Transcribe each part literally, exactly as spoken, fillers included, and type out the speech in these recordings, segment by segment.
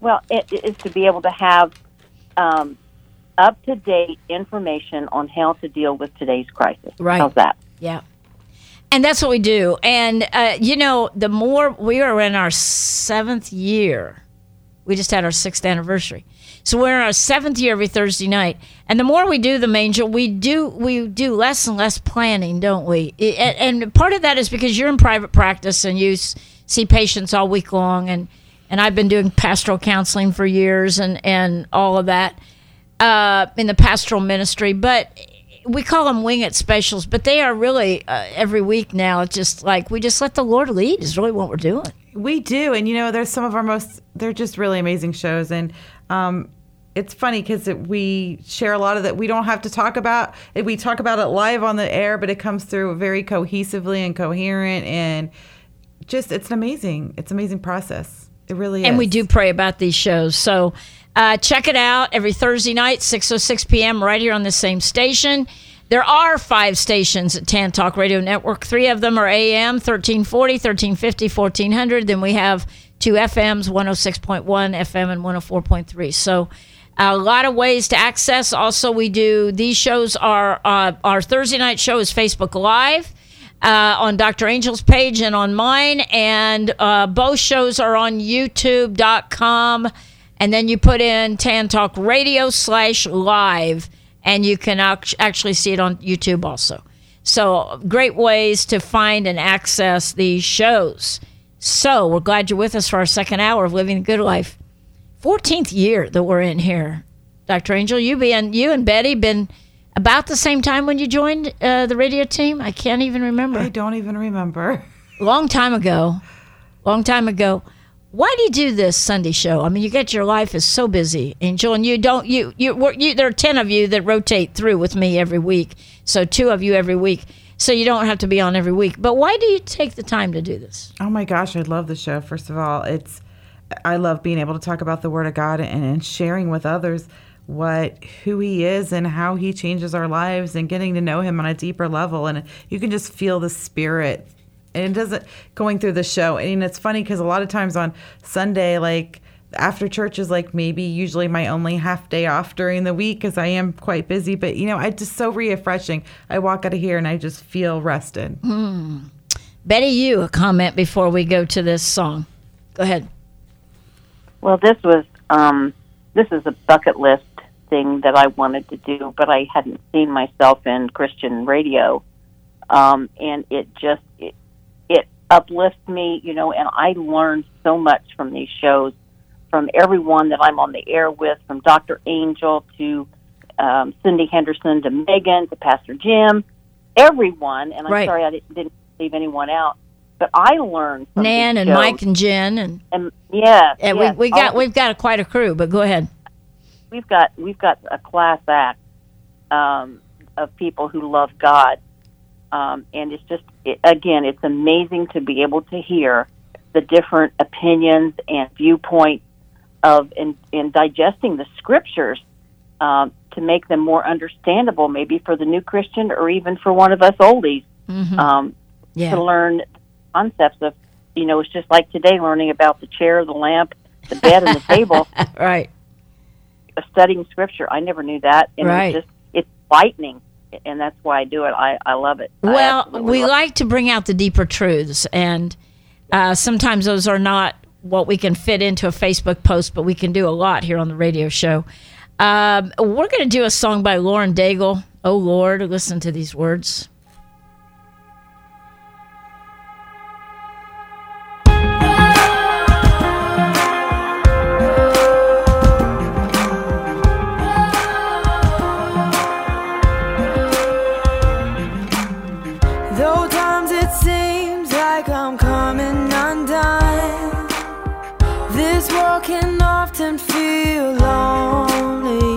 Well, it is to be able to have um, up-to-date information on how to deal with today's crisis. Right. How's that? Yeah. And that's what we do. And, uh, you know, the more we are in our seventh year, we just had our sixth anniversary. So we're in our seventh year every Thursday night. And the more we do the Manger, we do we do less and less planning, don't we? It, and part of that is because you're in private practice and you s- see patients all week long. And, and I've been doing pastoral counseling for years and, and all of that uh, in the pastoral ministry. But we call them wing it specials, but they are really uh, every week now. It's just like we just let the Lord lead is really what we're doing. We do. And, you know, there's some of our most, they're just really amazing shows. And um, it's funny because it, we share a lot of that. We don't have to talk about it. We talk about it live on the air, but it comes through very cohesively and coherent. And just, it's an amazing, it's an amazing process. It really is. And we do pray about these shows. So uh, check it out every Thursday night, six oh six p.m. right here on the same station. There are five stations at Tan Talk Radio Network. Three of them are A M, thirteen forty, thirteen fifty, fourteen hundred. Then we have two F Ms, one oh six point one F M and one oh four point three. So a lot of ways to access. Also, we do, these shows are, uh, our Thursday night show is Facebook Live uh, on Doctor Angel's page and on mine. And uh, both shows are on YouTube dot com. And then you put in Tan Talk Radio slash live. And you can actually see it on YouTube also. So great ways to find and access these shows. So we're glad you're with us for our second hour of Living the Good Life. fourteenth year that we're in here. Doctor Angel, you been, you and Betty been about the same time when you joined uh, the radio team? I can't even remember. I don't even remember. Long time ago. Long time ago. Why do you do this Sunday show? I mean, you get your life is so busy, Angel, and you don't. You you, we're, you there are ten of you that rotate through with me every week, so two of you every week, so you don't have to be on every week. But why do you take the time to do this? Oh my gosh, I love the show. First of all, it's I love being able to talk about the Word of God and, and sharing with others what who He is and how He changes our lives and getting to know Him on a deeper level. And you can just feel the Spirit. And it doesn't going through the show. And it's funny because a lot of times on Sunday, like after church is like maybe usually my only half day off during the week because I am quite busy. But, you know, it's just so refreshing. I walk out of here and I just feel rested. Hmm. Betty, you a comment before we go to this song. Go ahead. Well, this was um, this is a bucket list thing that I wanted to do, but I hadn't seen myself in Christian radio. Um, and it just... It, It uplifts me, you know, and I learned so much from these shows, from everyone that I'm on the air with, from Doctor Angel to um, Cindy Henderson to Megan to Pastor Jim, everyone. And I'm right. sorry I didn't, didn't leave anyone out, but I learned from Nan these and shows. Mike and Jen and and yeah, and yes, we we got all, we've got a, quite a crew. But go ahead. We've got we've got a class act um, of people who love God. Um, and it's just, it, again, it's amazing to be able to hear the different opinions and viewpoints of in, in digesting the scriptures um, to make them more understandable, maybe for the new Christian or even for one of us oldies, Mm-hmm. um, Yeah. to learn concepts of, you know, it's just like today learning about the chair, the lamp, the bed, and the table. Right. Studying scripture, I never knew that. And Right. it's just, it's lightning. And that's why I do it. I, I love it. I Well, absolutely we love it. like to bring out the deeper truths, and uh, sometimes those are not what we can fit into a Facebook post, but we can do a lot here on the radio show. Um, we're going to do a song by Lauren Daigle. Oh, Lord, listen to these words. Though times it seems like I'm coming undone, this world can often feel lonely.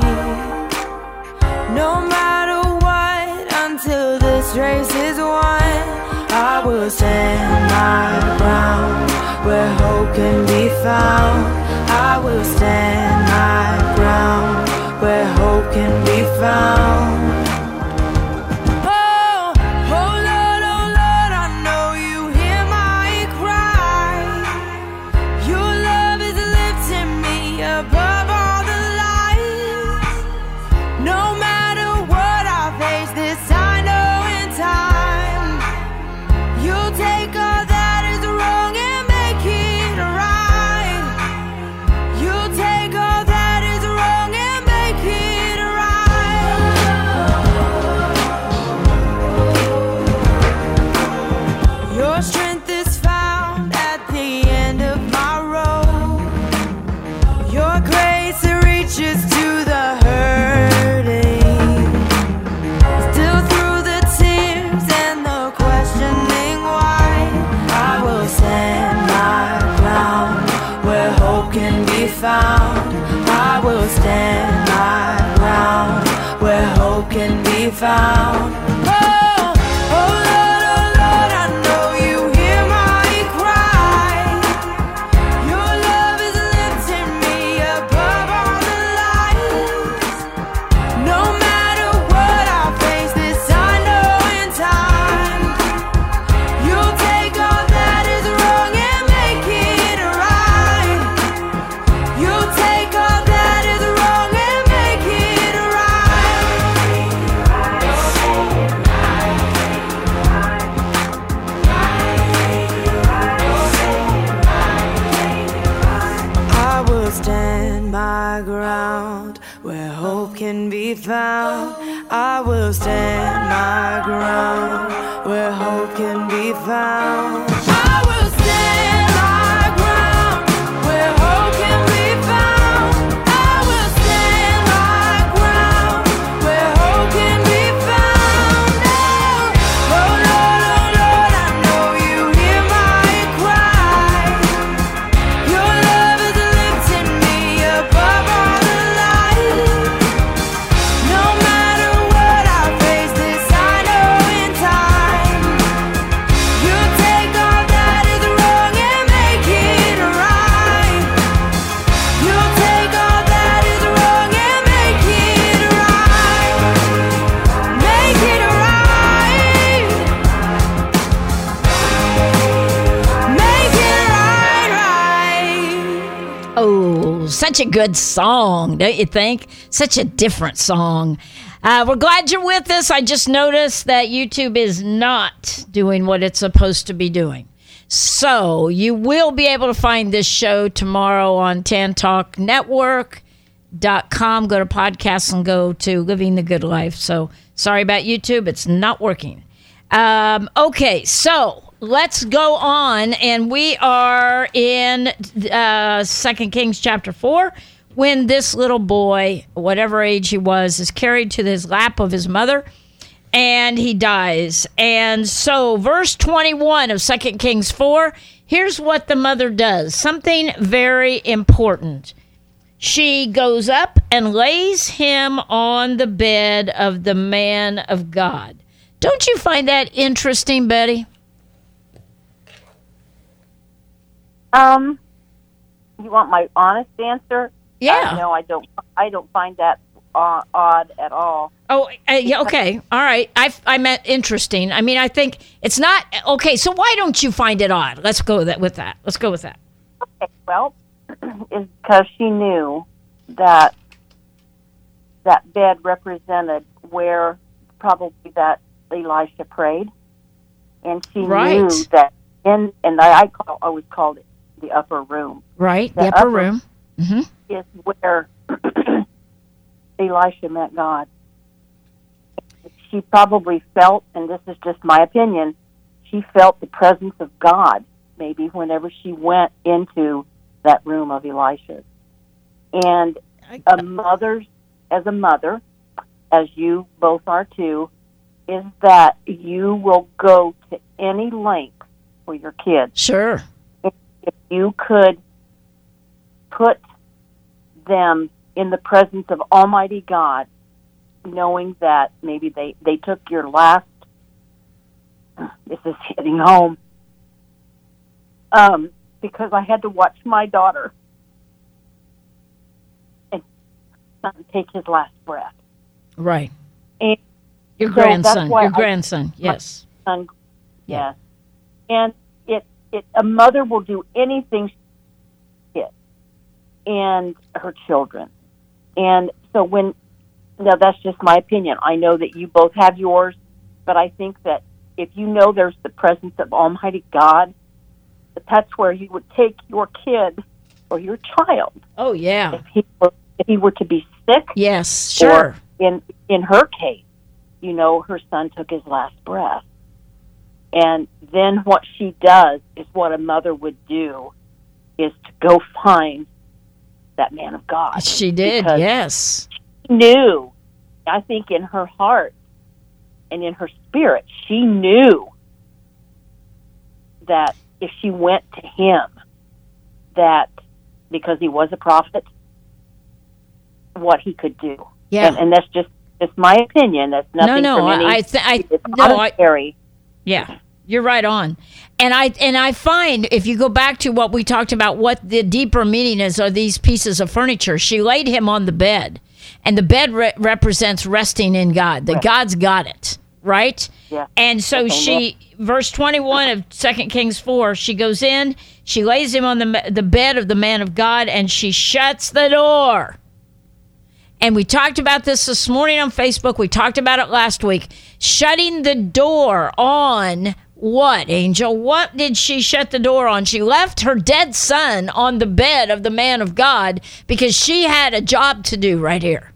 No matter what, until this race is won, I will stand my ground where hope can be found. I will stand my ground where hope can be found. reaches to the hurting. Still through the tears and the questioning why, I will stand my ground where hope can be found. I will stand my ground where hope can be found. Oh, oh Lord, oh Lord, I know you hear my cry. Your love is lifting me above all the lies. No matter what I face, this I know in time. You'll take all that is wrong and make it right. You'll take all that is wrong and make it right. I will stand my ground where hope can be found. I will stand my ground where hope can be found. I will stand my ground where hope can be found. I will stand my ground where hope can be found. Oh, oh Lord, oh Lord, I know you hear my cry. Your love is lifting me above all the lies. No matter what I face, this I know in time. You'll take all that is wrong and make it right. You'll take all that is wrong and make it right. Make it right. Make it right, right. Oh, such a good song, don't you think? Such a different song. Uh, we're glad you're with us. I just noticed that YouTube is not doing what it's supposed to be doing. So you will be able to find this show tomorrow on tan talk network dot com. Go to podcasts and go to Living the Good Life. So sorry about YouTube. It's not working. Um, okay, so let's go on. And we are in uh, Second Kings chapter four, when this little boy, whatever age he was, is carried to his lap of his mother, and he dies. And so verse twenty-one of Second Kings four, here's what the mother does. Something very important. She goes up and lays him on the bed of the man of God. Don't you find that interesting, Betty? Um, you want my honest answer? Yeah. Uh, no, I don't. I don't find that uh, odd at all. Oh, uh, yeah, okay. All right. I, I meant interesting. I mean, I think it's not. Okay, so why don't you find it odd? Let's go with that. With that. Let's go with that. Okay, well, is because she knew that that bed represented where probably that Elisha prayed, and she Right. knew that in and I, I call always called it the upper room. Right. The The upper upper- room. Mm-hmm. Is where Elisha met God. She probably felt, and this is just my opinion, she felt the presence of God maybe whenever she went into that room of Elisha. And a mother's, as a mother, as you both are too, is that you will go to any length for your kids. Sure. If, if you could put them in the presence of Almighty God, knowing that maybe they, they took your last, this is hitting home, um, because I had to watch my daughter and son take his last breath. Right. And Your so grandson. that's why Your I- grandson. Yes. son, Yeah. yes. And it, it, a mother will do anything she can, and her children. And so when, now that's just my opinion. I know that you both have yours, but I think that if you know there's the presence of Almighty God, that that's where you would take your kid or your child. Oh, yeah. If he were, if he were to be sick, Yes. Sure. or in in her case, you know, her son took his last breath. And then what she does is what a mother would do, is to go find that man of God. She did, yes. She knew, I think in her heart and in her spirit, she knew that if she went to him, that because he was a prophet, what he could do. Yeah. And, and that's just, just my opinion. That's nothing no, no, from any... I, th- I, it's no, I, yeah. You're right on. And I and I find if you go back to what we talked about, what the deeper meaning is of these pieces of furniture, she laid him on the bed. And the bed re- represents resting in God, that Right. God's got it, right? Yeah. And so Okay, she, verse twenty-one of Second Kings four, she goes in, she lays him on the the bed of the man of God, and she shuts the door. And we talked about this this morning on Facebook. We talked about it last week. Shutting the door on what, Angel? What did she shut the door on? She left her dead son on the bed of the man of God because she had a job to do right here.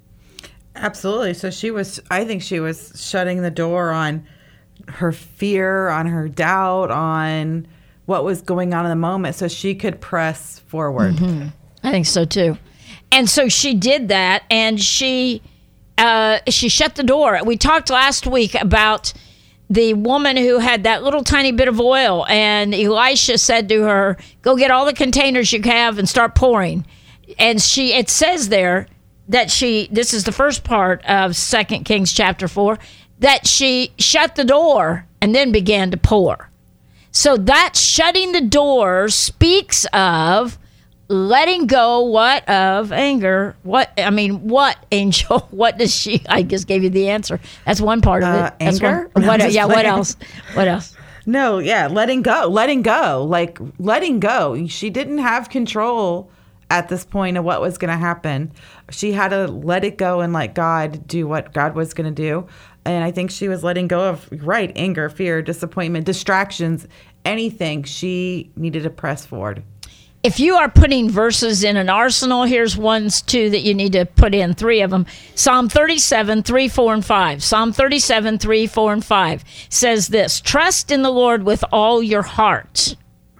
Absolutely. So she was, I think she was shutting the door on her fear, on her doubt, on what was going on in the moment so she could press forward. Mm-hmm. I think so too. And so she did that, and she uh, she shut the door. We talked last week about the woman who had that little tiny bit of oil, and Elisha said to her, go get all the containers you have and start pouring. And she, it says there that she, this is the first part of Second Kings chapter four, that she shut the door and then began to pour. So that shutting the door speaks of letting go, what, of anger? What, I mean, what, Angel? What does she, I just gave you the answer. That's one part of it. Uh, That's anger? One, what, I'm just yeah, what playing. else? What else? No, yeah, letting go, letting go, like letting go. She didn't have control at this point of what was going to happen. She had to let it go and let God do what God was going to do. And I think she was letting go of, right, anger, fear, disappointment, distractions, anything. She needed to press forward. If you are putting verses in an arsenal, here's ones, two that you need to put in, three of them. Psalm thirty-seven, three, four, and five. Psalm thirty-seven, three, four, and five says this, trust in the Lord with all your heart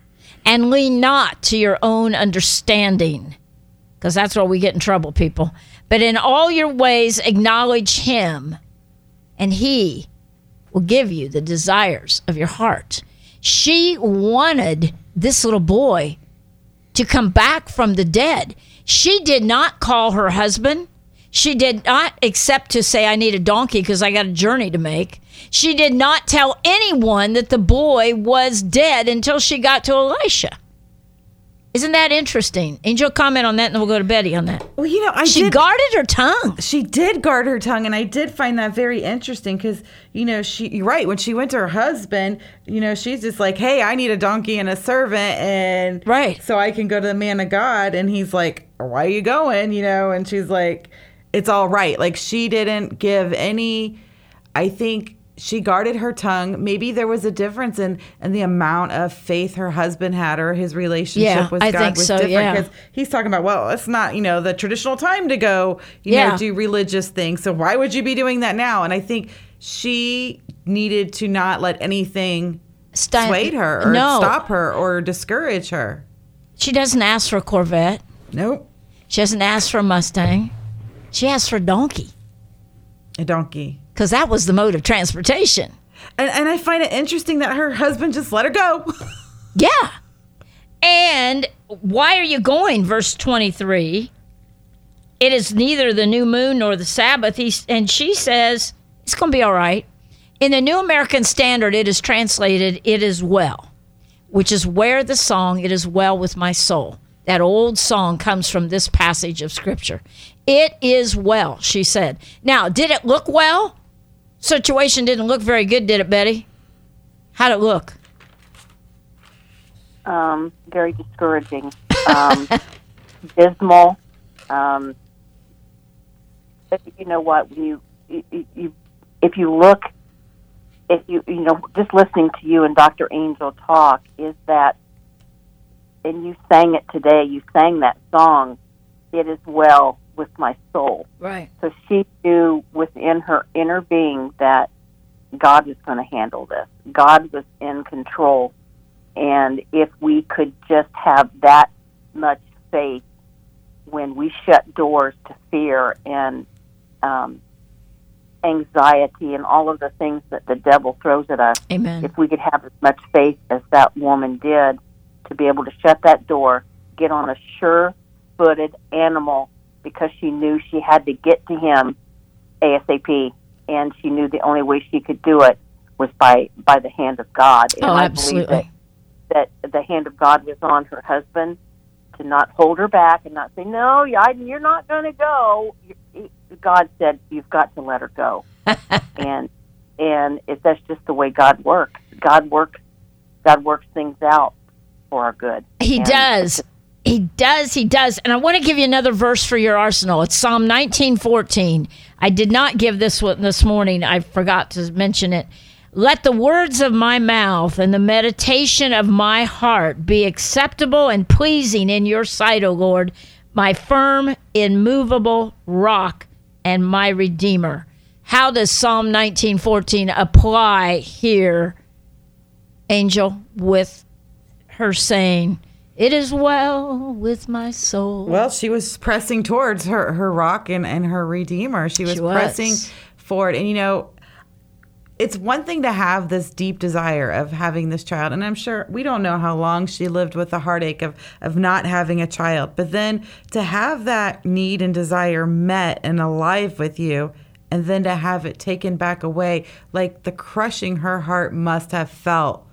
and lean not to your own understanding, because that's where we get in trouble, people. But in all your ways acknowledge him, and he will give you the desires of your heart. She wanted this little boy to come back from the dead. She did not call her husband. She did not accept to say, I need a donkey because I got a journey to make. She did not tell anyone that the boy was dead until she got to Elisha. Isn't that interesting? Angel, comment on that, and then we'll go to Betty on that. Well, you know, I she did, guarded her tongue. She did guard her tongue, and I did find that very interesting because, you know, she, you're right, when she went to her husband, you know, she's just like, hey, I need a donkey and a servant, and right. so I can go to the man of God, and he's like, why are you going, you know, and she's like, it's all right. Like, she didn't give any, I think, she guarded her tongue. Maybe there was a difference in, in the amount of faith her husband had, or his relationship yeah, with I God think was so, different. yeah. Because he's talking about, well, it's not, you know, the traditional time to go, you yeah. know, do religious things. So why would you be doing that now? And I think she needed to not let anything St- sway her or no. stop her or discourage her. She doesn't ask for a Corvette. Nope. She doesn't ask for a Mustang. She asked for a donkey. A donkey. Because that was the mode of transportation. And, and I find it interesting that her husband just let her go. Yeah. And why are you going? Verse twenty-three. It is neither the new moon nor the Sabbath. He's, and she says, it's going to be all right. In the New American Standard, it is translated, it is well, which is where the song, it is well with my soul. That old song comes from this passage of Scripture. It is well, she said. Now, did it look well? Situation didn't look very good, did it, Betty? How'd it look? Um, very discouraging. Um, dismal. Um, but you know what? You, you, you, if you look, if you, you know, just listening to you and Doctor Angel talk, is that, and you sang it today. You sang that song. It is well with my soul. Right. So she knew within her inner being that God was going to handle this. God was in control. And if we could just have that much faith when we shut doors to fear and um, anxiety and all of the things that the devil throws at us. Amen. If we could have as much faith as that woman did to be able to shut that door, get on a sure-footed animal because she knew she had to get to him ASAP, and she knew the only way she could do it was by, by the hand of God. And Oh, I absolutely. believe that, that the hand of God was on her husband to not hold her back and not say, no, you're not going to go. God said, you've got to let her go. and and it, that's just the way God works. God works, God works things out for our good. He And does. He does. He does. And I want to give you another verse for your arsenal. It's Psalm nineteen fourteen. I did not give this one this morning. I forgot to mention it. Let the words of my mouth and the meditation of my heart be acceptable and pleasing in your sight, O Lord, my firm, immovable rock and my redeemer. How does Psalm nineteen fourteen apply here, Angel, with her saying, it is well with my soul? Well, she was pressing towards her, her rock and, and her redeemer. She was, She was. pressing forward. And, you know, it's one thing to have this deep desire of having this child. And I'm sure we don't know how long she lived with the heartache of, of not having a child. But then to have that need and desire met and alive with you, and then to have it taken back away, like the crushing her heart must have felt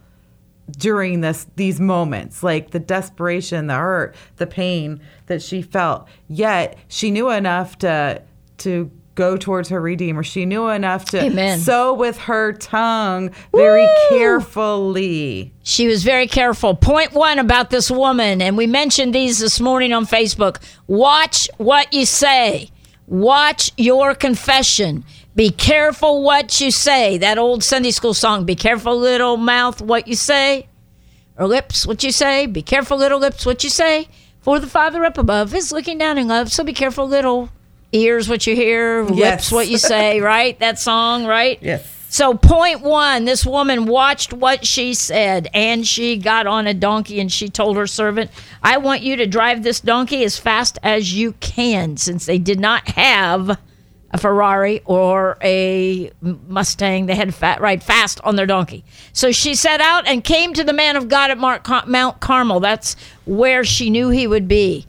during this these moments, like the desperation, the hurt, the pain that she felt. Yet she knew enough to to go towards her redeemer. She knew enough to Amen. sow with her tongue very Woo! carefully. She was very careful. Point one about this woman, and we mentioned these this morning on Facebook. Watch what you say. Watch your confession. Be careful what you say. That old Sunday school song, be careful, little mouth, what you say. Or lips, what you say. Be careful, little lips, what you say. For the Father up above is looking down in love. So be careful, little ears, what you hear. Yes. Lips, what you say, right? That song, right? Yes. So point one, this woman watched what she said, and she got on a donkey, and she told her servant, I want you to drive this donkey as fast as you can, since they did not have a Ferrari or a Mustang. They had to fat, ride fast on their donkey. So she set out and came to the man of God at Mount Carmel. That's where she knew he would be.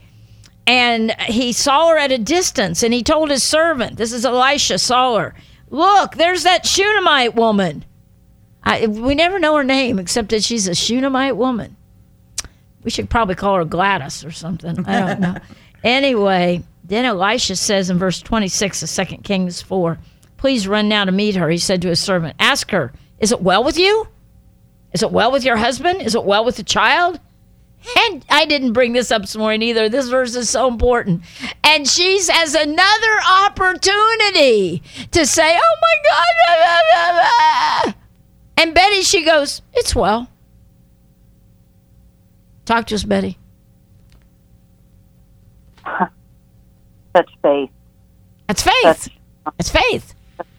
And he saw her at a distance, and he told his servant, this is Elisha, saw her, look, there's that Shunammite woman. I, we never know her name except that she's a Shunammite woman. We should probably call her Gladys or something. I don't know. Anyway, then Elisha says in verse twenty-six of Second Kings four, please run now to meet her. He said to his servant, ask her, is it well with you? Is it well with your husband? Is it well with the child? And I didn't bring this up this morning either. This verse is so important. And she has another opportunity to say, oh my God. Blah, blah, blah, blah. And Betty, she goes, it's well. Talk to us, Betty. Such faith. That's faith. That's, That's faith.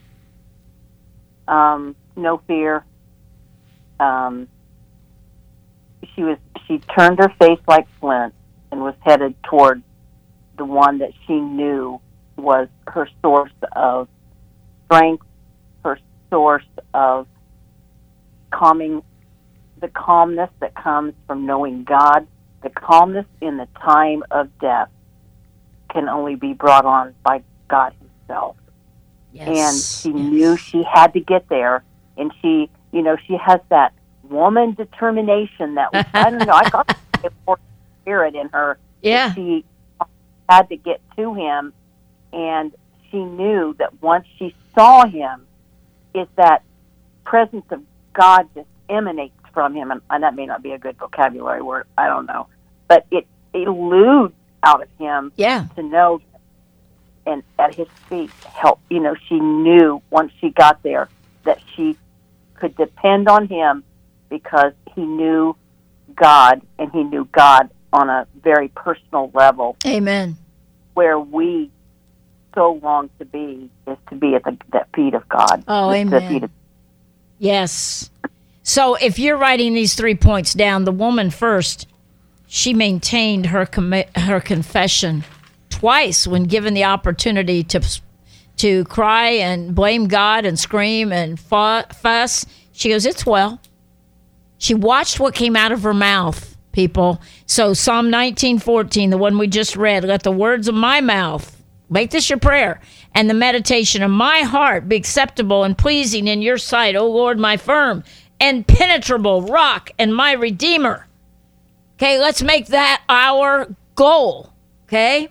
um, no fear. Um, she was. She turned her face like flint and was headed toward the one that she knew was her source of strength, her source of calming, the calmness that comes from knowing God. The calmness in the time of death can only be brought on by God himself. Yes. And she Yes. knew she had to get there. And she, you know, she has that woman determination that was, I don't know, I got more spirit in her. Yeah. She had to get to him, and she knew that once she saw him, is that presence of God just emanates from him, and, and that may not be a good vocabulary word, I don't know, but it eludes out of him Yeah. to know, and at his feet, help. You know, she knew once she got there that she could depend on him because he knew God, and he knew God on a very personal level, Amen. where we so long to be is to be at the, the feet of God. Oh, the, amen. The feet of, Yes. So if you're writing these three points down, the woman first, she maintained her commi- her confession twice when given the opportunity to to cry and blame God and scream and fuss. She goes, it's well. She watched what came out of her mouth, people. So Psalm nineteen fourteen, the one we just read, let the words of my mouth, make this your prayer, and the meditation of my heart be acceptable and pleasing in your sight, O Lord, my firm and penetrable rock and my redeemer. Okay, let's make that our goal, okay?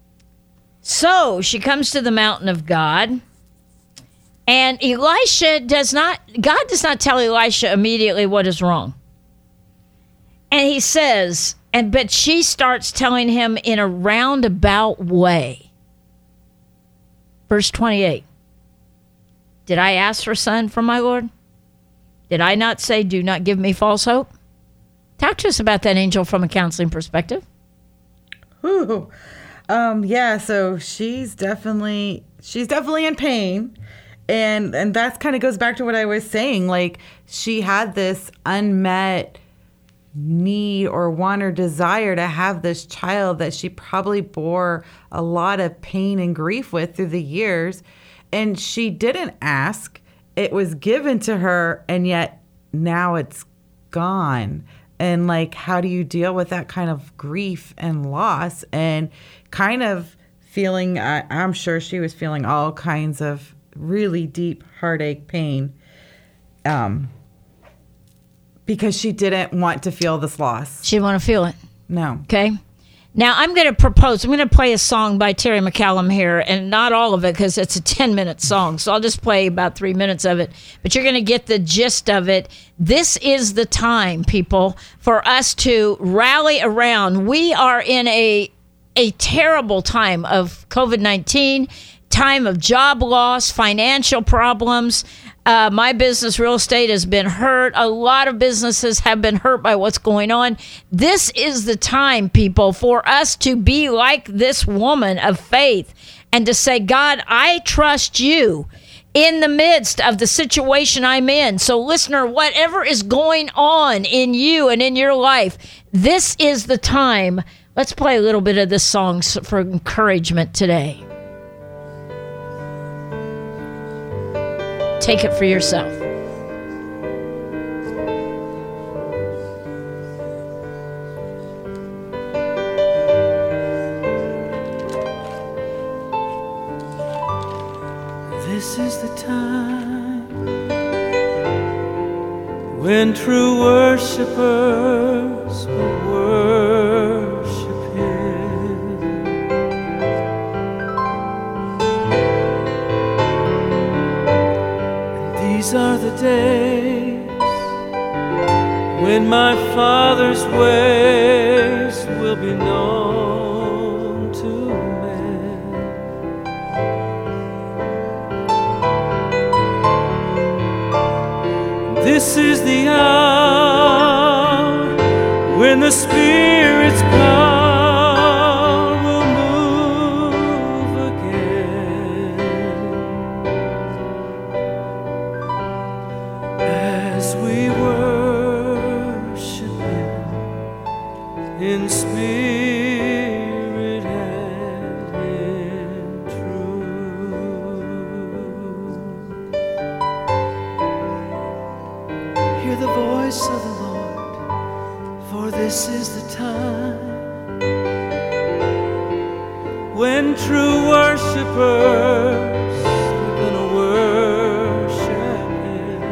So she comes to the mountain of God, and Elisha does not, God does not tell Elisha immediately what is wrong. And he says, and but she starts telling him in a roundabout way. Verse twenty-eight, did I ask for a son from my Lord? Did I not say, do not give me false hope? Talk to us about that, Angel, from a counseling perspective. Ooh. Um, yeah, so she's definitely she's definitely in pain. And and that kind of goes back to what I was saying. Like, she had this unmet need or want or desire to have this child that she probably bore a lot of pain and grief with through the years. And she didn't ask. It was given to her, and yet now it's gone. And like, how do you deal with that kind of grief and loss and kind of feeling, I, I'm sure she was feeling all kinds of really deep heartache, pain, um, because she didn't want to feel this loss. She didn't want to feel it. No. Okay. Now, I'm going to propose, I'm going to play a song by Terry McCallum here, and not all of it because it's a ten-minute song, so I'll just play about three minutes of it. But you're going to get the gist of it. This is the time, people, for us to rally around. We are in a a terrible time of covid nineteen, time of job loss, financial problems. Uh, my business, real estate, has been hurt. A lot of businesses have been hurt by what's going on. This is the time, people, for us to be like this woman of faith and to say, God, I trust you in the midst of the situation I'm in. So, listener, whatever is going on in you and in your life, this is the time. Let's play a little bit of this song for encouragement today. Take it for yourself. This is the time when true worshipers will worship Him. And these are the days when my Father's ways will be known to men. This is the hour when the Spirit's power will move again, as we worship Him in spirit and in truth. Hear the voice of the Lord, for this is the time when true worshipers are gonna worship Him.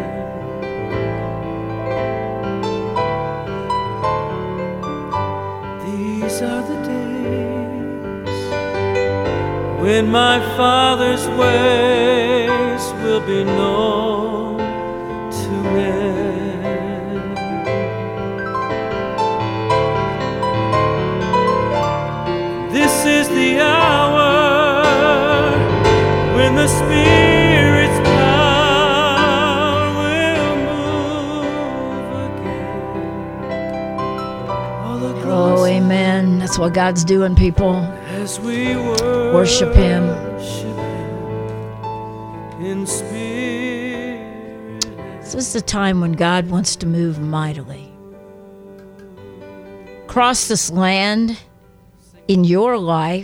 These are the days when my Father's ways will be known to men. This is the hour when the Spirit's power will move again. All across Oh, amen. That's what God's doing, people. as we Worship Him. worship Him in spirit. This is the time when God wants to move mightily. Across this land, in your life,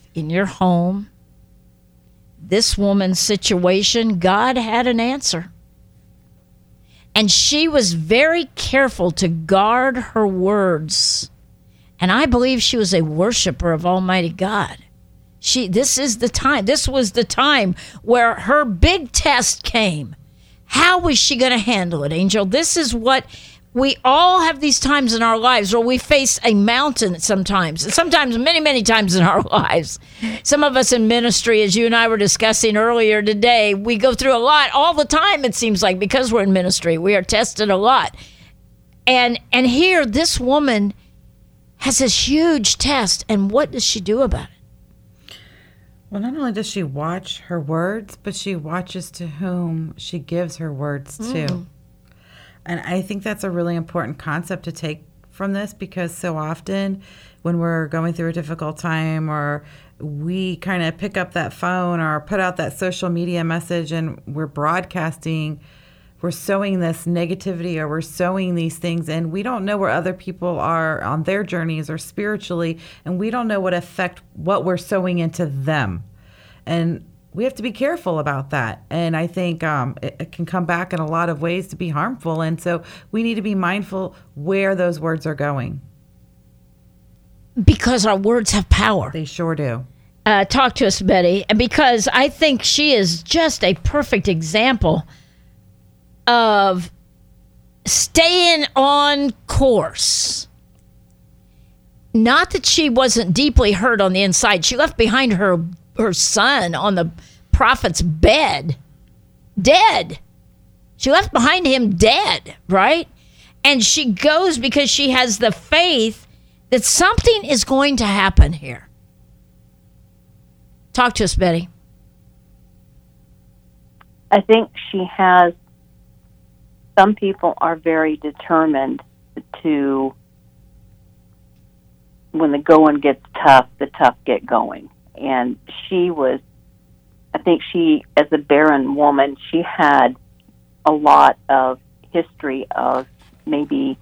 in your home, this woman's situation, God had an answer. And she was very careful to guard her words. And I believe she was a worshiper of Almighty God. She, this is the time. This was the time where her big test came. How was she going to handle it, Angel? This is what we all have, these times in our lives where we face a mountain sometimes, and sometimes many, many times in our lives. Some of us in ministry, as you and I were discussing earlier today, we go through a lot all the time, it seems like, because we're in ministry. We are tested a lot. And and here, this woman has this huge test, and what does she do about it? Well, not only does she watch her words, but she watches to whom she gives her words to. Mm. And I think that's a really important concept to take from this, because so often when we're going through a difficult time, or we kind of pick up that phone or put out that social media message and we're broadcasting, we're sowing this negativity, or we're sowing these things, and we don't know where other people are on their journeys or spiritually, and we don't know what effect what we're sowing into them. And we have to be careful about that. And I think um, it, it can come back in a lot of ways to be harmful. And so we need to be mindful where those words are going. Because our words have power. They sure do. Uh, talk to us, Betty. Because I think she is just a perfect example of staying on course. Not that she wasn't deeply hurt on the inside. She left behind her her son on the prophet's bed, dead. She left behind him dead, right? And she goes because she has the faith that something is going to happen here. Talk to us, Betty. I think she has, some people are very determined to, when the going gets tough, the tough get going. And she was, I think she, as a barren woman, she had a lot of history of maybe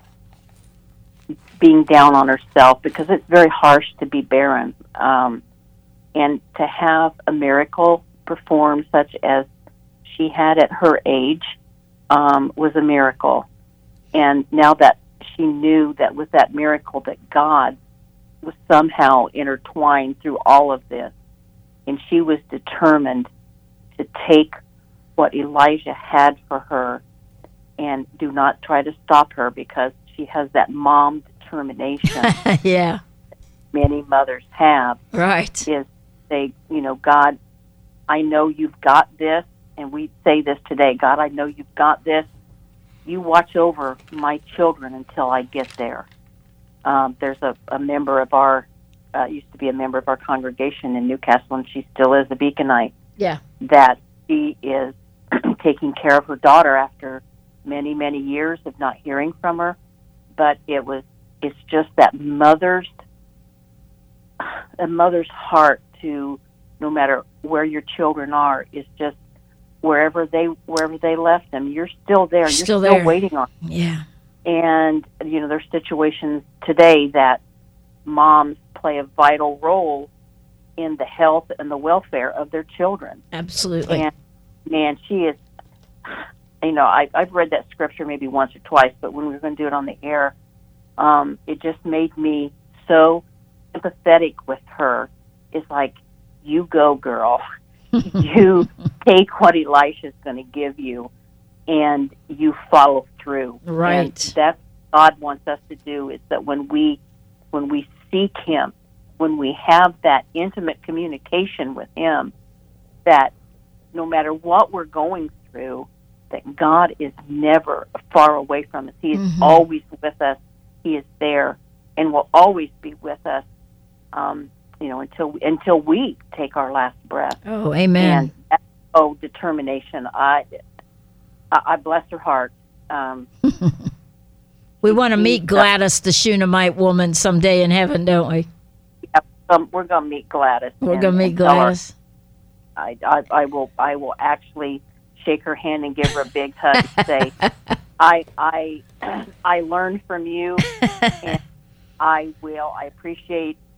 being down on herself, because it's very harsh to be barren. Um, and to have a miracle performed such as she had at her age um, was a miracle. And now that she knew that with that miracle that God was somehow intertwined through all of this, and she was determined to take what Elijah had for her and do not try to stop her, because she has that mom determination. Yeah, many mothers have. Right. Is say, you know, God, I know you've got this, and we say this today, God, I know you've got this. You watch over my children until I get there. Um, there's a, a member of our, uh, used to be a member of our congregation in Newcastle, and she still is a Beaconite. Yeah. That she is taking care of her daughter after many, many years of not hearing from her. But it was, it's just that mother's, a mother's heart to, no matter where your children are, is just wherever they, wherever they left them, you're still there. You're still, still there. waiting on them. Yeah. And, you know, there's situations today that moms play a vital role in the health and the welfare of their children. Absolutely. And, man, she is, you know, I, I've read that scripture maybe once or twice, but when we were going to do it on the air, um, it just made me so sympathetic with her. It's like, you go, girl. You take what Elisha's going to give you, and you follow through. Right. And that's what God wants us to do, is that when we when we seek him, when we have that intimate communication with him, that no matter what we're going through, that God is never far away from us. He is mm-hmm. always with us. He is there and will always be with us, um, you know, until until we take our last breath. Oh, amen. And that, oh, determination. I I bless her heart. Um, we want to meet Gladys, the Shunammite woman, someday in heaven, don't we? Yeah, um, we're going to meet Gladys. We're going to meet Gladys. I, I, I will. I will actually shake her hand and give her a big hug and say, "I, I, I learned from you, and I will. I appreciate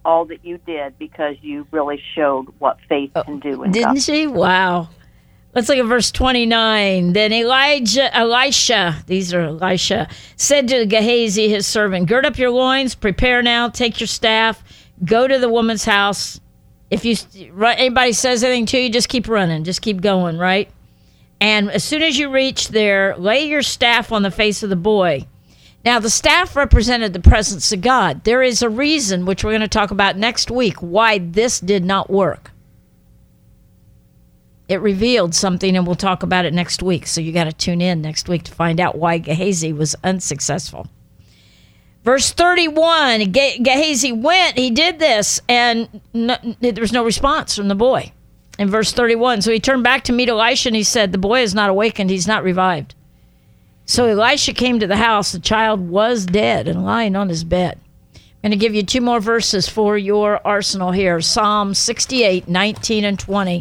all that you did because you really showed what faith can do. In Didn't God. she? Wow. Let's look at verse twenty-nine. Then Elijah, Elisha, these are Elisha, said to Gehazi, his servant, gird up your loins, prepare now, take your staff, go to the woman's house. If you anybody says anything to you, just keep running, just keep going, right? And as soon as you reach there, lay your staff on the face of the boy. Now, the staff represented the presence of God. There is a reason, which we're going to talk about next week, why this did not work. It revealed something, and we'll talk about it next week. So you got to tune in next week to find out why Gehazi was unsuccessful. Verse thirty-one, Ge- Gehazi went, he did this, and no, there was no response from the boy. In verse thirty-one, so he turned back to meet Elisha, and he said, the boy is not awakened, he's not revived. So Elisha came to the house, the child was dead and lying on his bed. I'm going to give you two more verses for your arsenal here. Psalm sixty-eight, nineteen and twenty.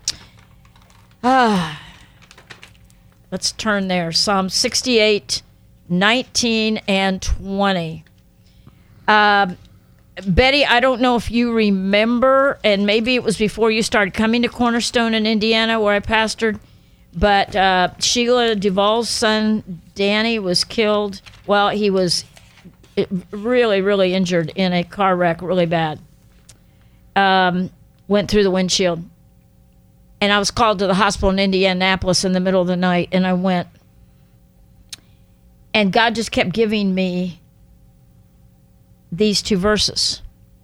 Ah, let's turn there. Psalm sixty-eight, nineteen and twenty. Uh, Betty, I don't know if you remember, and maybe it was before you started coming to Cornerstone in Indiana where I pastored, but uh, Sheila Duvall's son, Danny, was killed. Well, he was really, really injured in a car wreck, really bad. Um, went through the windshield. And I was called to the hospital in Indianapolis in the middle of the night, and I went. And God just kept giving me these two verses.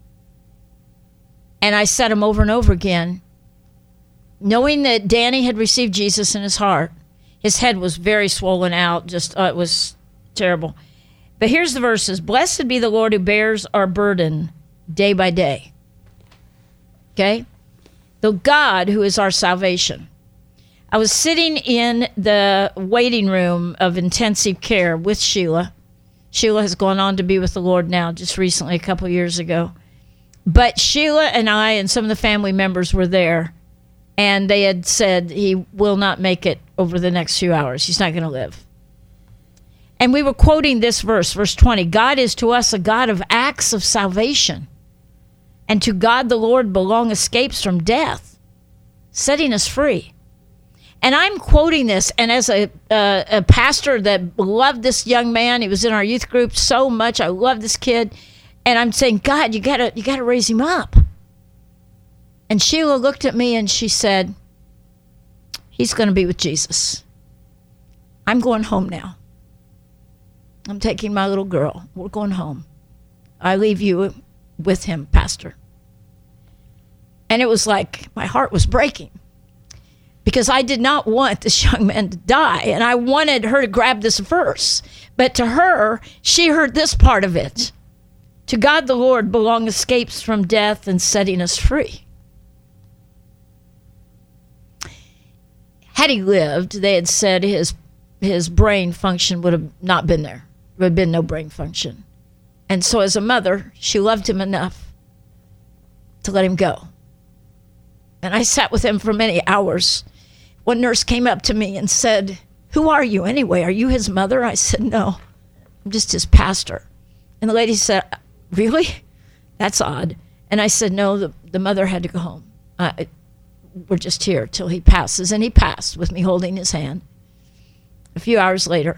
And I said them over and over again, knowing that Danny had received Jesus in his heart. His head was very swollen out, just uh, it was terrible. But here's the verses. Blessed be the Lord who bears our burden day by day. Okay? The God who is our salvation. I was sitting in the waiting room of intensive care with Sheila. Sheila has gone on to be with the Lord now, just recently, a couple years ago. But Sheila and I and some of the family members were there, and they had said he will not make it over the next few hours. He's not going to live. And we were quoting this verse, verse twenty. God is to us a God of acts of salvation. And to God the Lord belong escapes from death, setting us free. And I'm quoting this, and as a, uh, a pastor that loved this young man, he was in our youth group so much. I love this kid. And I'm saying, God, you gotta, you gotta raise him up. And Sheila looked at me and she said, he's going to be with Jesus. I'm going home now. I'm taking my little girl. We're going home. I leave you with him, Pastor. And it was like my heart was breaking because I did not want this young man to die, and I wanted her to grab this verse. But to her, she heard this part of it. To God the Lord belong escapes from death and setting us free. Had he lived, they had said his his brain function would have not been there. There would have been no brain function. And so as a mother, she loved him enough to let him go. And I sat with him for many hours. One nurse came up to me and said, who are you anyway? Are you his mother? I said, no, I'm just his pastor. And the lady said, really? That's odd. And I said, no, the, the mother had to go home. I, we're just here till he passes. And he passed with me holding his hand. A few hours later.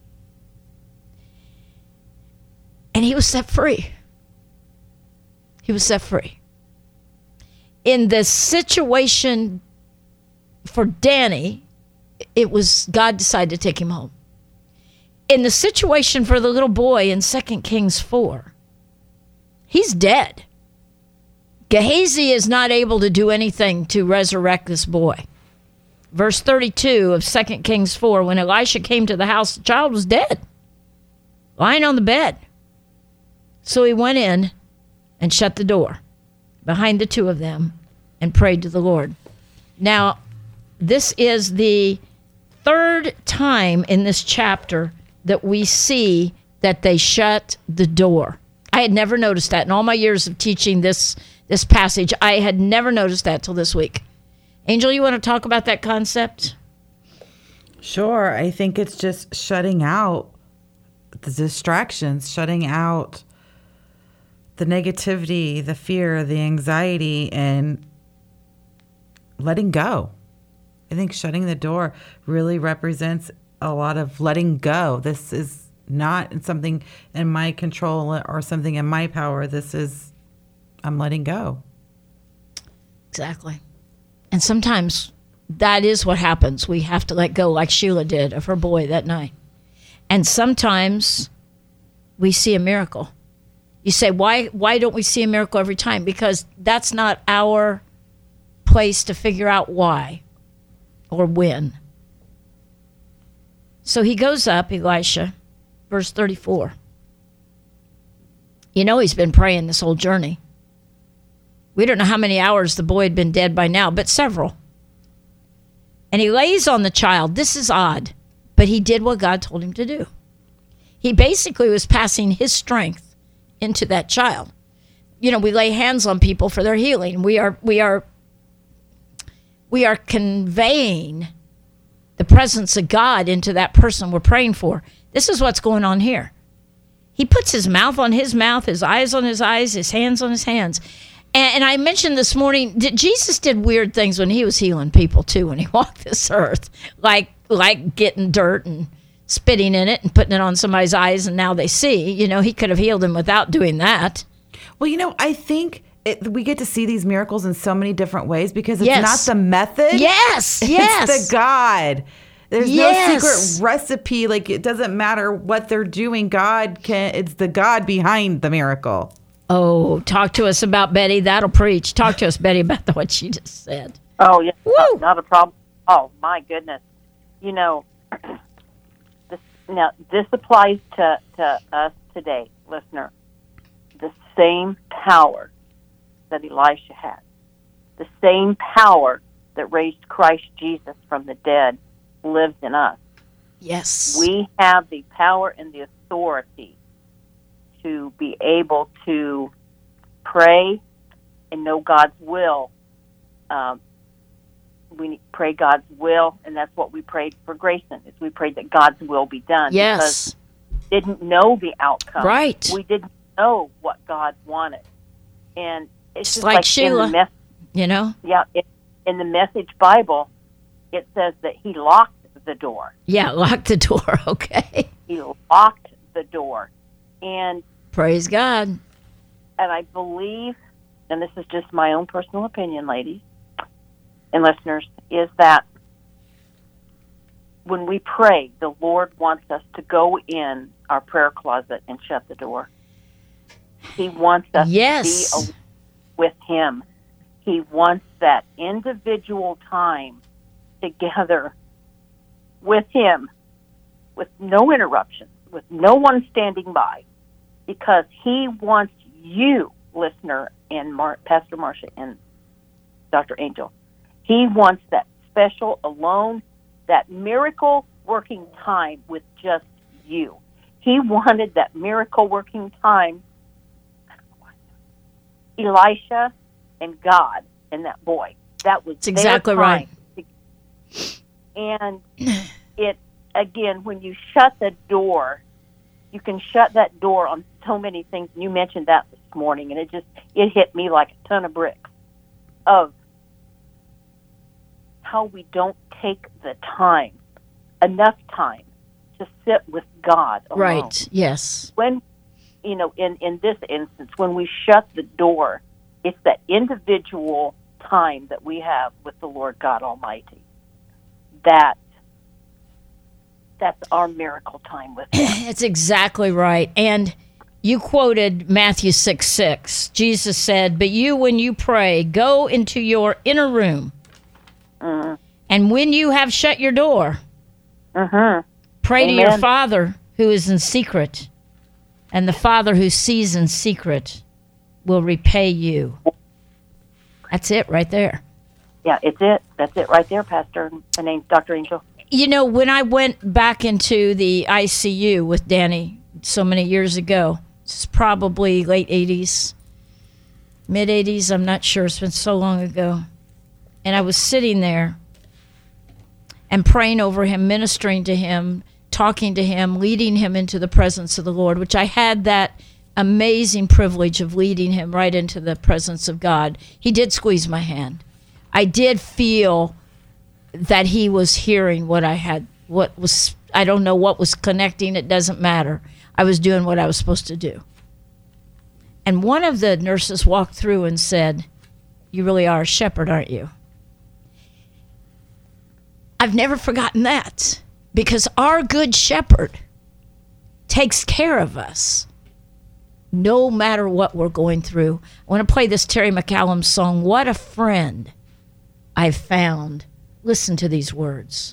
And he was set free. He was set free. In the situation for Danny, it was God decided to take him home. In the situation for the little boy in Second Kings four, he's dead. Gehazi is not able to do anything to resurrect this boy. Verse thirty-two of Second Kings four, when Elisha came to the house, the child was dead, lying on the bed. So he went in and shut the door behind the two of them and prayed to the Lord. Now, this is the third time in this chapter that we see that they shut the door. I had never noticed that in all my years of teaching this this passage. I had never noticed that till this week. Angel, you want to talk about that concept? Sure. I think it's just shutting out the distractions, shutting out the negativity, the fear, the anxiety, and letting go. I think shutting the door really represents a lot of letting go. This is not something in my control or something in my power. This is, I'm letting go. Exactly. And sometimes that is what happens. We have to let go, like Sheila did of her boy that night. And sometimes we see a miracle. You say, why why don't we see a miracle every time? Because that's not our place to figure out why or when. So he goes up, Elisha, verse thirty-four. You know he's been praying this whole journey. We don't know how many hours the boy had been dead by now, but several. And he lays on the child. This is odd, but he did what God told him to do. He basically was passing his strength into that child. You know, we lay hands on people for their healing. We are we are we are conveying the presence of God into that person we're praying for. This is what's going on here. He puts his mouth on his mouth, his eyes on his eyes, his hands on his hands. And, and I mentioned this morning that Jesus did weird things when he was healing people too, when he walked this earth, like like getting dirt and spitting in it and putting it on somebody's eyes and now they see. You know, he could have healed them without doing that. Well, you know, I think it, we get to see these miracles in so many different ways because it's Yes. not the method. Yes, yes. It's the God. There's Yes. no secret recipe. Like, it doesn't matter what they're doing. God can, it's the God behind the miracle. Oh, talk to us about Betty. That'll preach. Talk to us, Betty, about the, what she just said. Oh, yeah, Woo! not, not a problem. Oh, my goodness. You know, this, now this applies to, to us today, listener. The same power that Elisha had, the same power that raised Christ Jesus from the dead lives in us. Yes. We have the power and the authority to be able to pray and know God's will. Um, we pray God's will, and that's what we prayed for Grayson, is we prayed that God's will be done. Yes. Because we didn't know the outcome. Right. We didn't know what God wanted. And it's Just just like like Sheila. in the mes- You know? yeah, it, in the Message Bible, it says that he locked the door. Yeah, lock the door, okay. He locked the door. And Praise God. and I believe, and this is just my own personal opinion, ladies and listeners, is that when we pray, the Lord wants us to go in our prayer closet and shut the door. He wants us Yes. to be with Him. He wants that individual time together with Him, with no interruptions, with no one standing by, because He wants you, listener, and Mar- Pastor Marcia and Doctor Angel. He wants that special, alone, that miracle-working time with just you. He wanted that miracle-working time, Elisha and God and that boy. That was That's exactly their time. right. And it, again, when you shut the door, you can shut that door on so many things. You mentioned that this morning, and it just, it hit me like a ton of bricks of how we don't take the time, enough time, to sit with God alone. Right, yes. When, you know, in, in this instance, when we shut the door, it's that individual time that we have with the Lord God Almighty. That, that's our miracle time with Him. That's exactly right. And you quoted Matthew six six. Jesus said, but you, when you pray, go into your inner room. Mm. And when you have shut your door, Mm-hmm. pray Amen. to your Father who is in secret. And the Father who sees in secret will repay you. That's it right there. Yeah, it's it. That's it right there, Pastor. My name's Doctor Angel. You know, when I went back into the I C U with Danny so many years ago, it's probably late eighties, mid eighties, I'm not sure. It's been so long ago. And I was sitting there and praying over him, ministering to him, talking to him, leading him into the presence of the Lord, which I had that amazing privilege of leading him right into the presence of God. He did squeeze my hand. I did feel that he was hearing what I had, what was, I don't know what was connecting. It doesn't matter. I was doing what I was supposed to do. And one of the nurses walked through and said, "You really are a shepherd, aren't you?" I've never forgotten that, because our good shepherd takes care of us no matter what we're going through. I want to play this Terry McCallum song, "What a Friend I've Found." Listen to these words.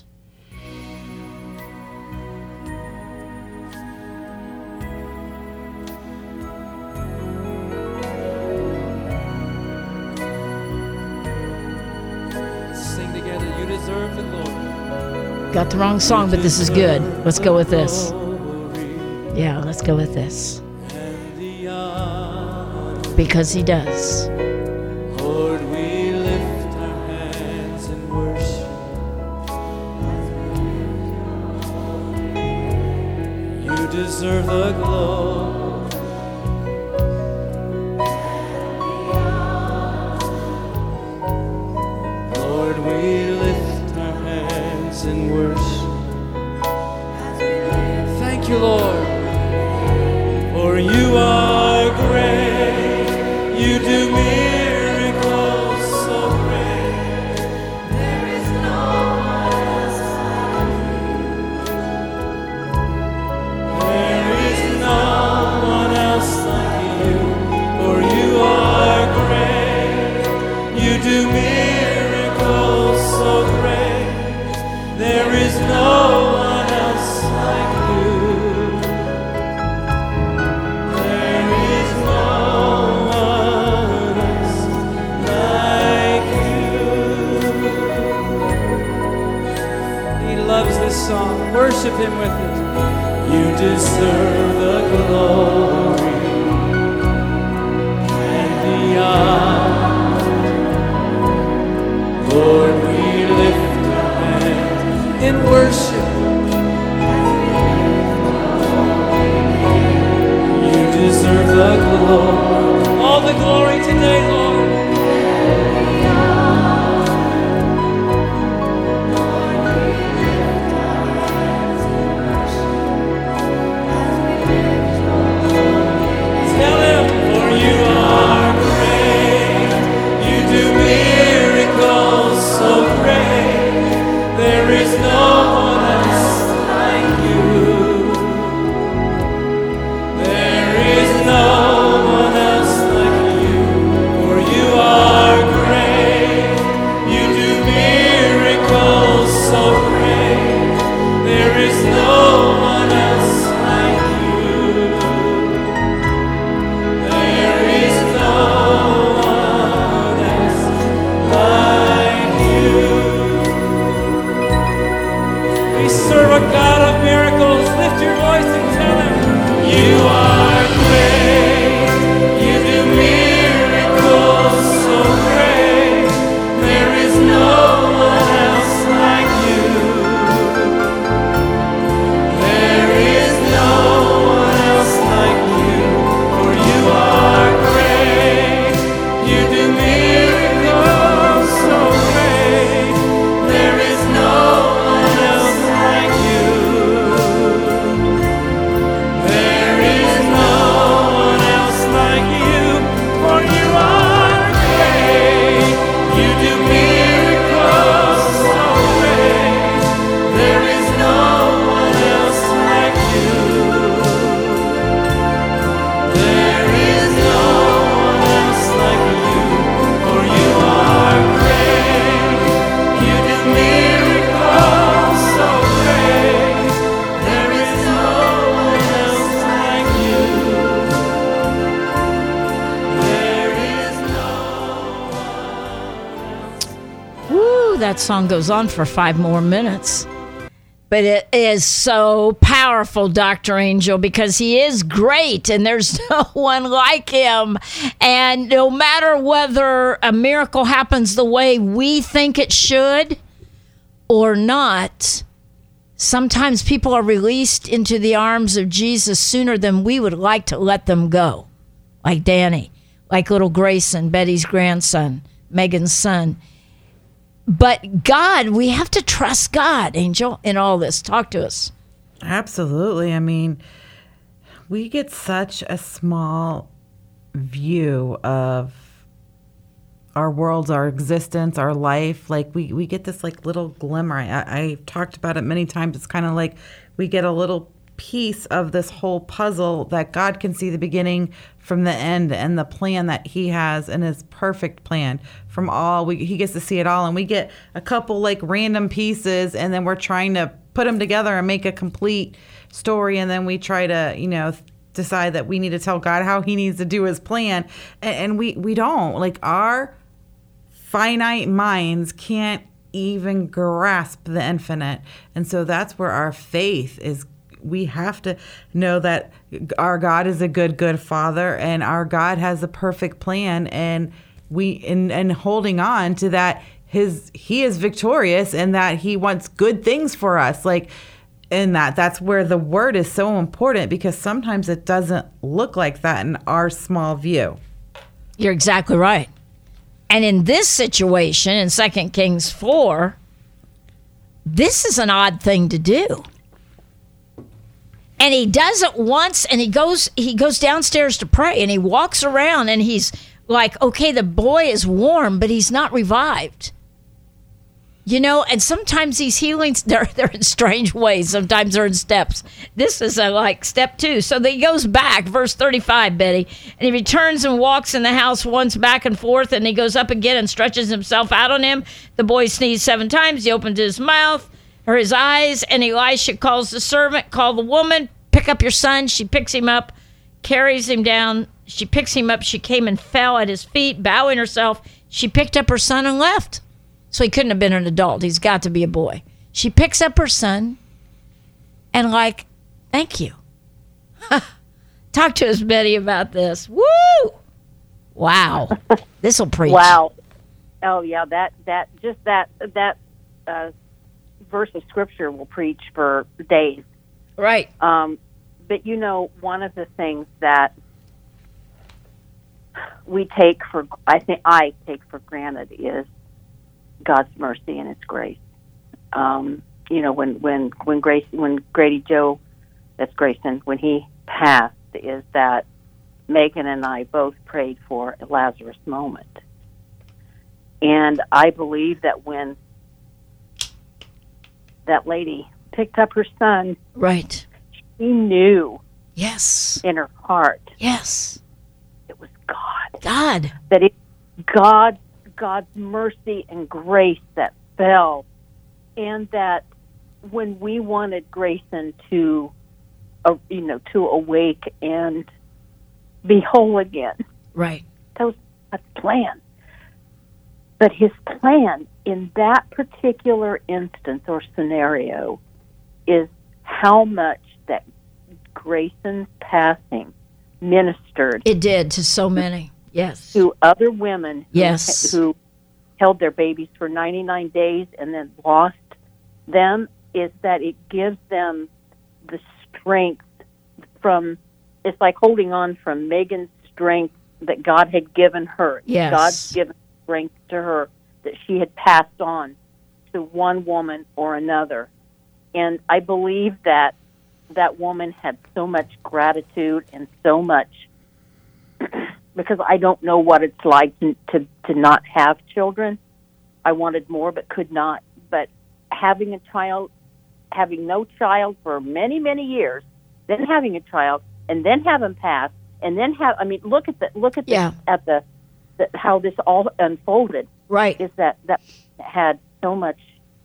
Sing together, you deserve the glory. Got the wrong song, but this is good. Let's go with this. Yeah, let's go with this. Because he does. Lord, we lift our hands in worship. You deserve the glory. Lord, we lift our hands in worship. Thank you, Lord, for you are great. You do miracles so great. There is no one else like you. There is no one else like you. For you are great. You do miracles so great. There is no one else like you. There is no one else like you. He loves this song. Worship him with it. You deserve the glory and the honor. Lord, we lift our hands in worship. You deserve the glory, all the glory today, Lord. Tell him, for you are great. You do miracles so great. There is no one else like you. There is no one else like you. For you are great. You do miracles so great. There is no one else like you. There is no one else like you. We serve a God of miracles. Lift your voice and tell him, you are great. You do miracles so great. There is no one else like you. There is no one else like you. For you are great. You do miracles so great. There is no one else like you. There is no one else like you. For you are great. You do miracles so great. There is no one else like you. There is no one else like you. For you are great. You do miracles so great. There is no one else like you. There is no one. Woo, that song goes on for five more minutes. But it is so powerful, Doctor Angel, because he is great and there's no one like him. And no matter whether a miracle happens the way we think it should or not, Sometimes people are released into the arms of Jesus sooner than we would like to let them go, like Danny, like little Grayson, Betty's grandson, Megan's son. But God, we have to trust God, Angel, in all this. Talk to us. Absolutely. I mean, we get such a small view of our worlds, our existence, our life. Like we, we get this like little glimmer. I, I've talked about it many times. It's kind of like we get a little piece of this whole puzzle that God can see the beginning from the end and the plan that he has and his perfect plan from all. We, he gets to see it all, and we get a couple like random pieces, and then we're trying to put them together and make a complete story. And then we try to, you know, decide that we need to tell God how he needs to do his plan. And, and we, we don't. Like, our finite minds can't even grasp the infinite. And so that's where our faith is. We have to know that our God is a good, good Father, and our God has a perfect plan. And we, in and holding on to that, his he is victorious, and that he wants good things for us. Like, in that, that's where the word is so important, because sometimes it doesn't look like that in our small view. You're exactly right. And in this situation, in Second Kings four, this is an odd thing to do. And he does it once, and he goes he goes downstairs to pray, and he walks around, and he's like, okay, the boy is warm, but he's not revived. You know, and sometimes these healings, they're, they're in strange ways. Sometimes they're in steps. This is a, like step two. So he goes back, verse thirty-five, Betty, and he returns and walks in the house once back and forth, and he goes up again and stretches himself out on him. The boy sneezed seven times. He opened his mouth, or his eyes, and Elisha calls the servant, call the woman, pick up your son. She picks him up, carries him down. She picks him up. She came and fell at his feet, bowing herself. She picked up her son and left. So he couldn't have been an adult. He's got to be a boy. She picks up her son and like, thank you. Talk to us, Betty, about this. Woo! Wow. This will preach. Wow. Oh, yeah, that, that just that, that uh, verse of Scripture will preach for days. Right. Um, but, you know, one of the things that we take for, I think I take for granted is God's mercy and His grace. Um, you know, when when when Grace when Grady Joe, that's Grayson, when he passed, is that Megan and I both prayed for a Lazarus moment, and I believe that when that lady picked up her son, right, she knew, yes, in her heart, yes, it was God, God, that it God. God's mercy and grace that fell, and that when we wanted Grayson to, uh, you know, to awake and be whole again, right, that was God's plan. But His plan in that particular instance or scenario is how much that Grayson's passing ministered. It did to so many. Yes. To other women who, yes. who held their babies for ninety-nine days and then lost them, is that it gives them the strength from, it's like holding on from Megan's strength that God had given her. Yes. God's given strength to her that she had passed on to one woman or another. And I believe that that woman had so much gratitude and so much because I don't know what it's like to, to to not have children. I wanted more but could not. But having a child, having no child for many, many years, then having a child, and then have him pass, and then have, I mean, look at the, look at the, yeah. at the, the, how this all unfolded. Right. Is that, that had so much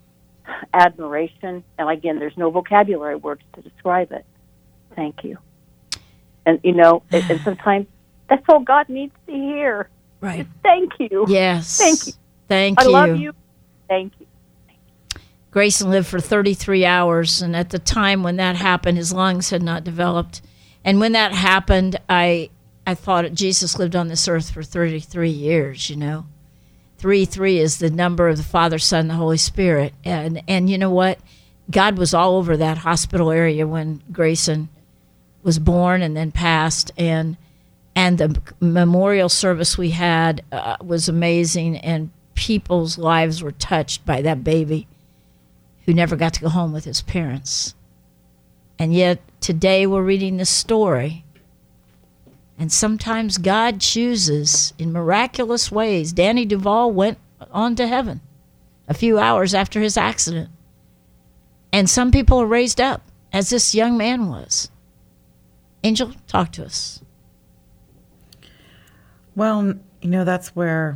admiration. And again, there's no vocabulary words to describe it. Thank you. And, you know, and, and sometimes, that's all God needs to hear. Right. Just thank you. Yes. Thank you. Thank I you. love you. Thank you. Grayson lived for thirty-three hours, and at the time when that happened, his lungs had not developed. And when that happened, I I thought Jesus lived on this earth for thirty-three years, you know. Three, three is the number of the Father, Son, and the Holy Spirit. And, and you know what? God was all over that hospital area when Grayson was born and then passed, and and the memorial service we had uh, was amazing, and people's lives were touched by that baby who never got to go home with his parents. And yet today we're reading this story, and sometimes God chooses in miraculous ways. Danny Duvall went on to heaven a few hours after his accident, and some people are raised up, as this young man was. Angel, talk to us. Well, you know, that's where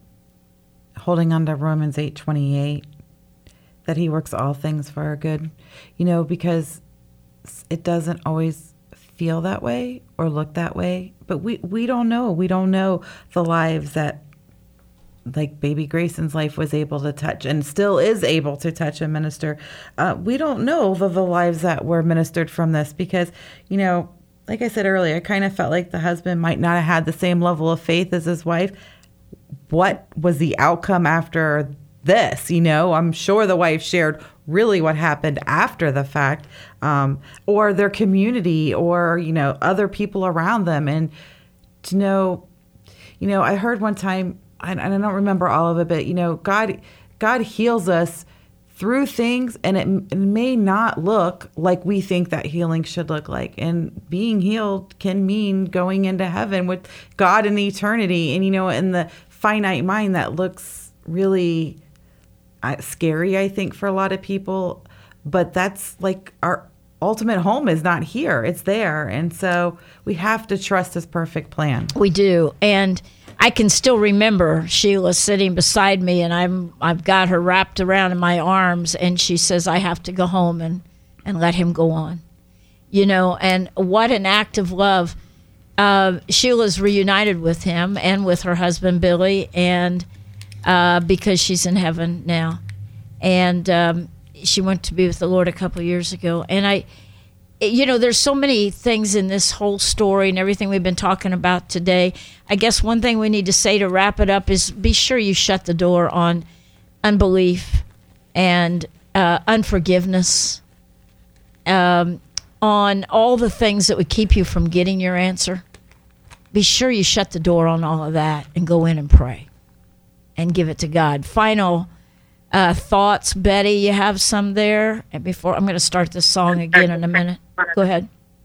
holding on to Romans eight twenty-eight, that he works all things for our good, you know, because it doesn't always feel that way or look that way, but we, we don't know. We don't know the lives that, like baby Grayson's life was able to touch and still is able to touch and minister. Uh, we don't know the, the lives that were ministered from this because, you know, like I said earlier, I kind of felt like the husband might not have had the same level of faith as his wife. What was the outcome after this? You know, I'm sure the wife shared really what happened after the fact, um, or their community, or, you know, other people around them. And to know, you know, I heard one time, and I don't remember all of it, but, you know, God, God heals us through things, and it, it may not look like we think that healing should look like. And being healed can mean going into heaven with God in eternity. And, you know, in the finite mind, that looks really uh, scary, I think, for a lot of people. But that's like our ultimate home is not here. It's there. And so we have to trust his perfect plan. We do. And I can still remember Sheila sitting beside me, and I'm I've got her wrapped around in my arms, and she says, I have to go home and, and let him go on. You know, and what an act of love. Uh, Sheila's reunited with him and with her husband, Billy, and uh, because she's in heaven now. And um, she went to be with the Lord a couple years ago. And I, you know, there's so many things in this whole story and everything we've been talking about today. I guess one thing we need to say to wrap it up is be sure you shut the door on unbelief and uh, unforgiveness, um, on all the things that would keep you from getting your answer. Be sure you shut the door on all of that and go in and pray and give it to God. Final uh, thoughts, Betty, you have some there? And before I'm going to start this song again in a minute. Go ahead.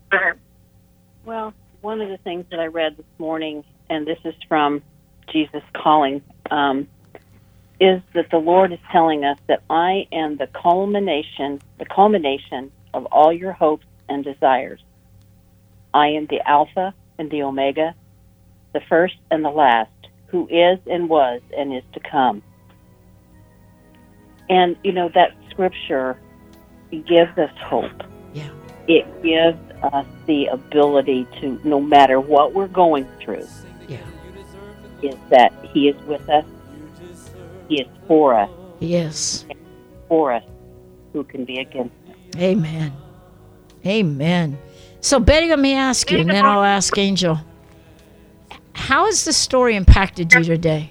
Well, one of the things that I read this morning, and this is from Jesus Calling, um, is that the Lord is telling us that I am the culmination, the culmination of all your hopes and desires. I am the Alpha and the Omega, the first and the last, who is and was and is to come. And, you know, that scripture gives us hope. Yeah. It gives us the ability to, no matter what we're going through, Yeah. is that he is with us, he is for us, Yes. for us, who can be against us. Amen. Amen. So, Betty, let me ask you, and then I'll ask Angel. How has this story impacted you today?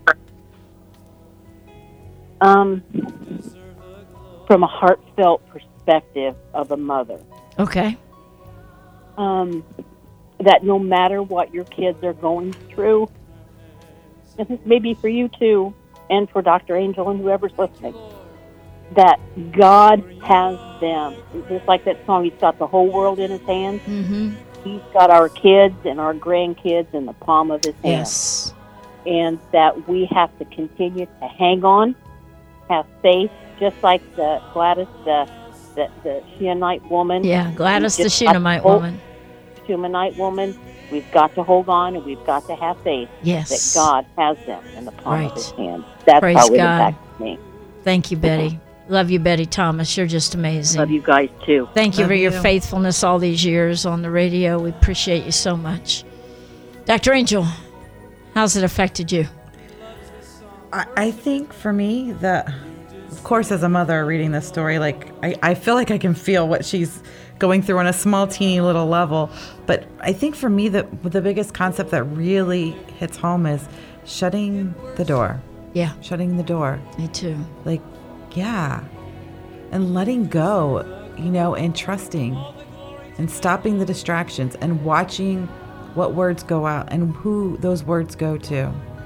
Um, from a heartfelt perspective of a mother, Okay. um, that no matter what your kids are going through, and this may be for you too, and for Doctor Angel and whoever's listening, that God has them. Just like that song, he's got the whole world in his hands. Mm-hmm. He's got our kids and our grandkids in the palm of his hand. Yes. And that we have to continue to hang on, have faith, just like the Gladys, the the, the Shunammite woman. Yeah, Gladys We the just have to Shunammite hold- woman. Shunammite woman. We've got to hold on, and we've got to have faith Yes. that God has them in the palm Right. of his hand. That's Praise how it God. impacts me. Thank you, Betty. Love you, Betty Thomas. You're just amazing. Love you guys too. Thank you Love for your you. faithfulness all these years on the radio. We appreciate you so much. Doctor Angel, how's it affected you? I, I think for me that, of course, as a mother reading this story, like I, I feel like I can feel what she's going through on a small, teeny little level. But I think for me, the, the biggest concept that really hits home is shutting the door. Yeah, Shutting the door. me too. Like, yeah, and letting go, you know, and trusting and stopping the distractions and watching what words go out and who those words go to.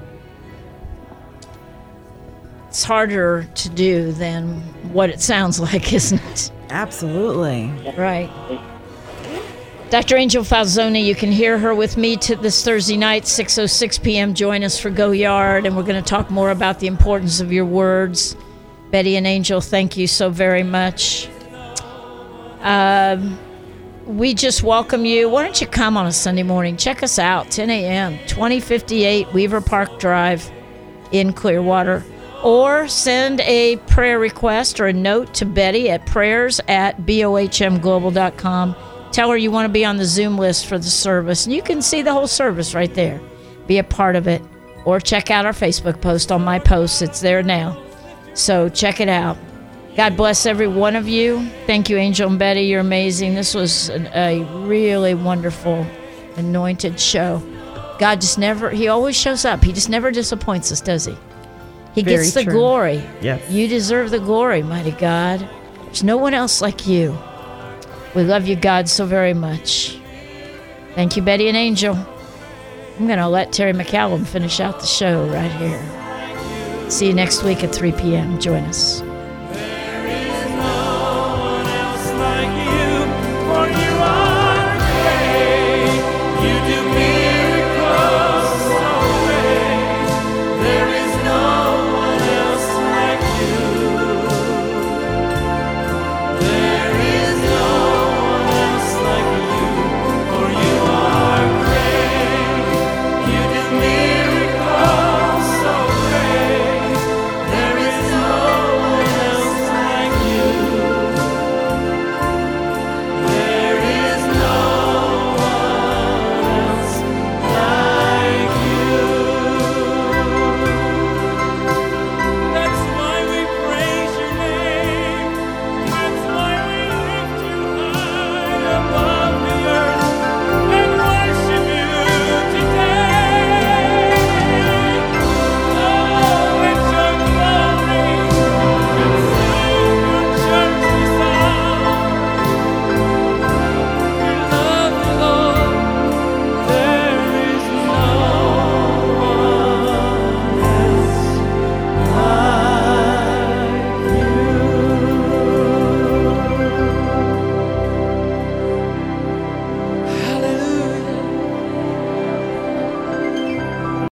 It's harder to do than what it sounds like, isn't it? Absolutely. Right. Doctor Angel Falzoni, you can hear her with me to this Thursday night, six oh six p.m. Join us for Go Yard, and we're going to talk more about the importance of your words. Betty and Angel, thank you so very much. Um, we just welcome you. Why don't you come on a Sunday morning? Check us out, ten a.m., twenty fifty-eight Weaver Park Drive in Clearwater. Or send a prayer request or a note to Betty at prayers at B O H M global dot com. Tell her you want to be on the Zoom list for the service. And you can see the whole service right there. Be a part of it. Or check out our Facebook post on my posts. It's there now. So check it out. God bless every one of you. Thank you, Angel and Betty. You're amazing. This was an, a really wonderful, anointed show. God just never, he always shows up. He just never disappoints us, does he? He Very gets the true. glory. Yes. You deserve the glory, mighty God. There's no one else like you. We love you, God, so very much. Thank you, Betty and Angel. I'm going to let Terry McCallum finish out the show right here. See you next week at three p.m. Join us.